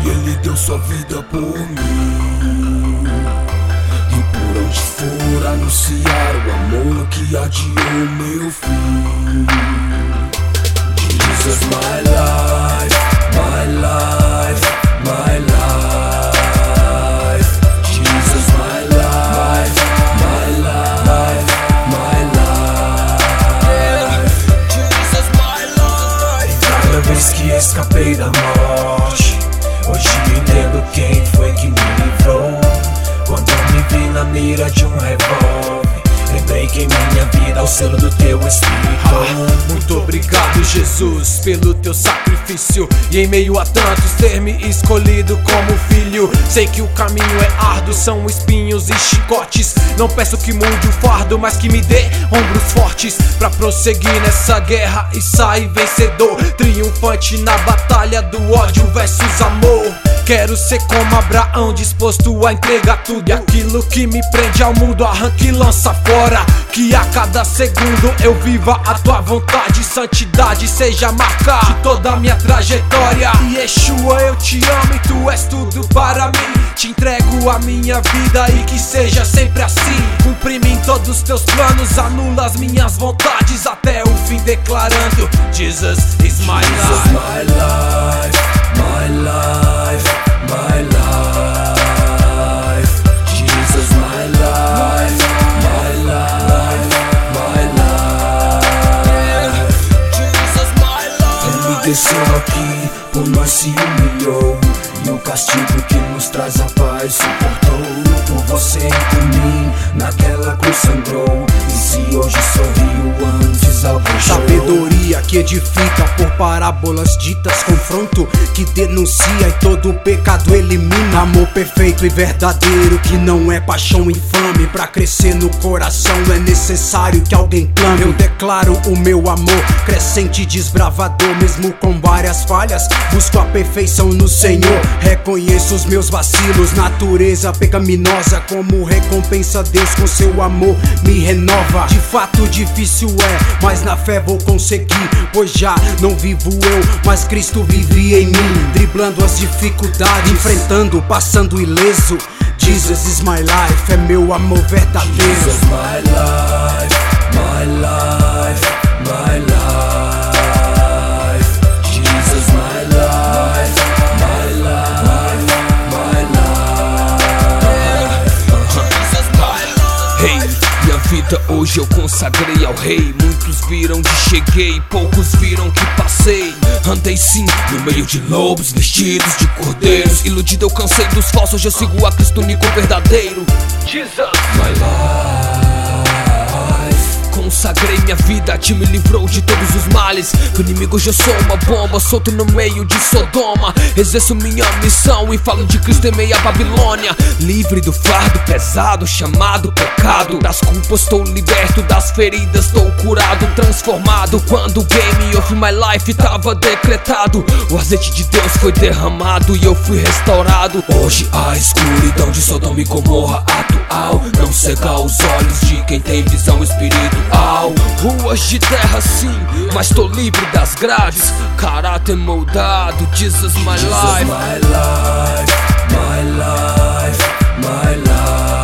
e Ele deu sua vida por mim. E por onde for anunciar o amor que adiou meu fim. Jesus, my life, my life, my life. Jesus, my life, my life, my life. Jesus, my life. Cada vez que escapei da morte, hoje entendo quem foi que me livrou. Quando me vi na mira de um revólver, lembrei que em minha vida ao selo do teu Espírito. Muito obrigado, Jesus, pelo teu sacrifício, e em meio a tantos ter me escolhido como filho. Sei que o caminho é árduo, são espinhos e chicotes. Não peço que mude o fardo, mas que me dê ombros fortes pra prosseguir nessa guerra e sair vencedor, triunfante na batalha do ódio versus amor. Quero ser como Abraão, disposto a entregar tudo. E aquilo que me prende ao mundo, arranque e lança fora. Que a cada segundo eu viva a tua vontade. Santidade seja a marca de toda a minha trajetória. E Yeshua, eu te amo e tu és tudo para mim. Te entrego a minha vida e que seja sempre assim. Cumpre em mim todos os teus planos, anula as minhas vontades até o fim, declarando: Jesus is my life. Jesus, my life, my life, my life. Jesus, my life, my life, my life. Jesus, my life. Ele desceu aqui, por nós se humilhou, e o castigo que nos traz a paz suportou. Por você e por mim, naquela cruz sangrou. E se hoje sorriu, antes alguém chorou. Sabedoria que edifica por parábolas ditas, confronto que denuncia e todo pecado elimina. Amor perfeito e verdadeiro que não é paixão infame. Pra crescer no coração é necessário que alguém clame. Eu declaro o meu amor crescente e desbravador. Mesmo com várias falhas, busco a perfeição no Senhor. Reconheço os meus vacilos, natureza pecaminosa. Como recompensa, Deus com seu amor me renova. De fato difícil é, mas na fé vou conseguir. Pois já não vivo eu, mas Cristo vive em mim. Driblando as dificuldades, enfrentando, passando ileso. Jesus is my life, é meu amor verdadeiro. Jesus, my life, my life, my life. Jesus, my life, my life, my life. Jesus, my life. Hey, minha vida hoje eu consagrei ao Rei. Muitos viram que cheguei, poucos viram que passei. Andei sim no meio de lobos, vestidos de cordeiros. Iludido eu cansei dos falsos, hoje eu sigo a Cristo único verdadeiro. Jesus, my life. Consagrei minha vida, te me livrou de todos os males. O inimigo hoje eu sou uma bomba, solto no meio de Sodoma. Exerço minha missão e falo de Cristo em meio à Babilônia. Livre do fardo pesado, chamado pecado. Das culpas estou liberto, das feridas estou curado, transformado. Quando o game of my life tava decretado, o azeite de Deus foi derramado e eu fui restaurado. Hoje a escuridão de Sodoma e Gomorra atual não cega os olhos de quem tem visão espiritual. Ruas de terra sim, mas tô livre das grades. Caráter moldado, Jesus my life. Jesus, my life, my life, my life.